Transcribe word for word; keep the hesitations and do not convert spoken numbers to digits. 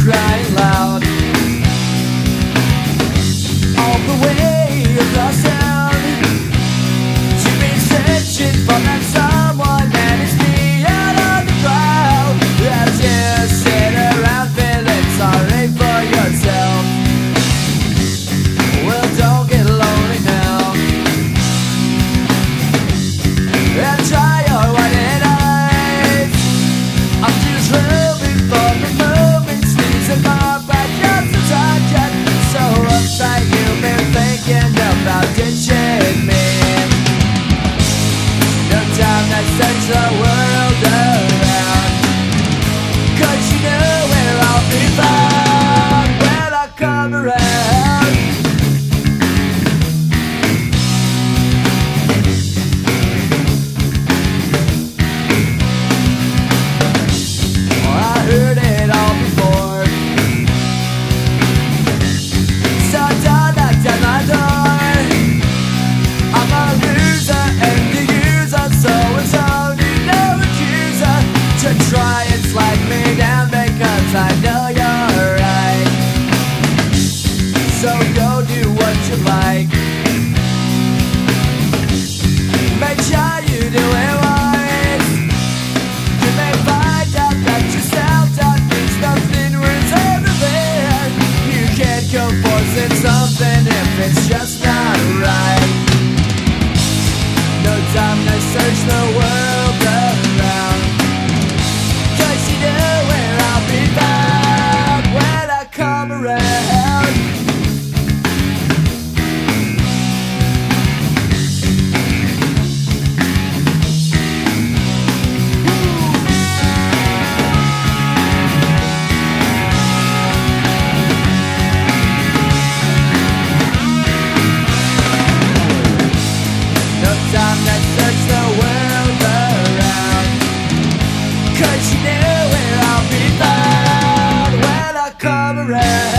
crying loud. All the way across town, she's been searching for that someone, and it's me out of the crowd. As you sit around feeling sorry for yourself, well, don't get lonely now, and try your white eyes. I'm just hoping for the moment, sneezing my back just a touch, and so uptight you've been thinking about ditching me. No time to search the world around, 'cause you know where I'll be found when I come around. Oh, I heard it all before, so don't knock down my door. I'm a loser and the user, so it's only no accuser to try and slag me down, because I know you're right. So go do what you like, make sure you do it wise. You may find out that yourself that means nothing worth everything. You can't go forcing something if it's just not right. No time to search the world around, 'cause you know where I'll be found when I come around. No time to search the world around, 'cause you know where I'll be found when I come around.